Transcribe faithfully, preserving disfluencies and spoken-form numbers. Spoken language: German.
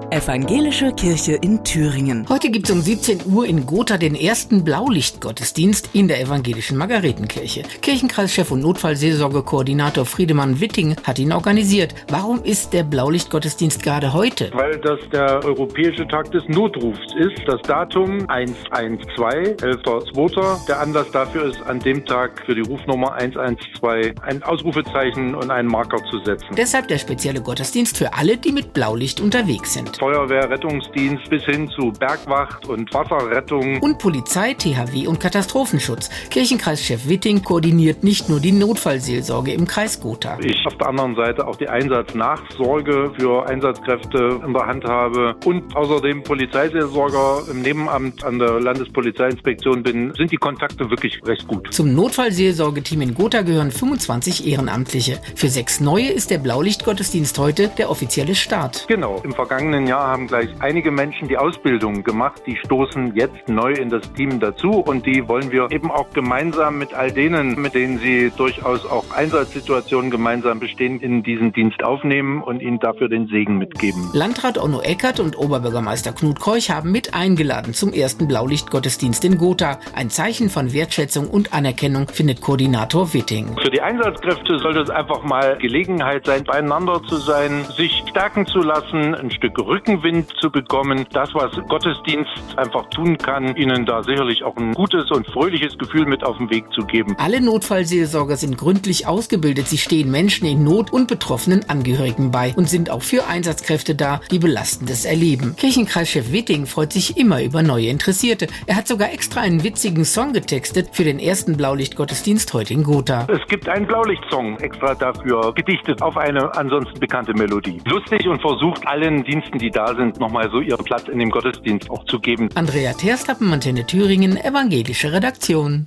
Evangelische Kirche in Thüringen. Heute gibt es um siebzehn Uhr in Gotha den ersten Blaulichtgottesdienst in der evangelischen Margaretenkirche. Kirchenkreischef und Notfallseelsorgekoordinator Friedemann Witting hat ihn organisiert. Warum ist der Blaulichtgottesdienst gerade heute? Weil das der Europäische Tag des Notrufs ist. Das Datum eins eins zwei, elfter zweiter Der Anlass dafür ist, an dem Tag für die Rufnummer eins eins zwei ein Ausrufezeichen und einen Marker zu setzen. Deshalb der spezielle Gottesdienst für alle, die mit Blaulicht unterwegs sind. Feuerwehr, Rettungsdienst bis hin zu Bergwacht und Wasserrettung. Und Polizei, T H W und Katastrophenschutz. Kirchenkreischef Witting koordiniert nicht nur die Notfallseelsorge im Kreis Gotha. Ich auf der anderen Seite auch die Einsatznachsorge für Einsatzkräfte in der Hand habe und außerdem Polizeiseelsorger im Nebenamt an der Landespolizeiinspektion bin, sind die Kontakte wirklich recht gut. Zum Notfallseelsorgeteam in Gotha gehören fünfundzwanzig Ehrenamtliche. Für sechs neue ist der Blaulichtgottesdienst heute der offizielle Start. Genau, im vergangenen Jahr haben gleich einige Menschen die Ausbildung gemacht, die stoßen jetzt neu in das Team dazu und die wollen wir eben auch gemeinsam mit all denen, mit denen sie durchaus auch Einsatzsituationen gemeinsam bestehen, in diesen Dienst aufnehmen und ihnen dafür den Segen mitgeben. Landrat Onno Eckert und Oberbürgermeister Knut Keuch haben mit eingeladen zum ersten Blaulichtgottesdienst in Gotha. Ein Zeichen von Wertschätzung und Anerkennung findet Koordinator Witting. Für die Einsatzkräfte sollte es einfach mal Gelegenheit sein, beieinander zu sein, sich stärken zu lassen, ein Stück Rückenwind zu bekommen. Das, was Gottesdienst einfach tun kann, ihnen da sicherlich auch ein gutes und fröhliches Gefühl mit auf den Weg zu geben. Alle Notfallseelsorger sind gründlich ausgebildet. Sie stehen Menschen in Not und betroffenen Angehörigen bei und sind auch für Einsatzkräfte da, die Belastendes erleben. Kirchenkreischef Witting freut sich immer über neue Interessierte. Er hat sogar extra einen witzigen Song getextet für den ersten Blaulichtgottesdienst heute in Gotha. Es gibt einen Blaulichtsong extra dafür, gedichtet auf eine ansonsten bekannte Melodie. Lustig und versucht allen Diensten, die da sind, nochmal so ihren Platz in dem Gottesdienst auch zu geben. Andrea Terstappen, Antenne Thüringen, evangelische Redaktion.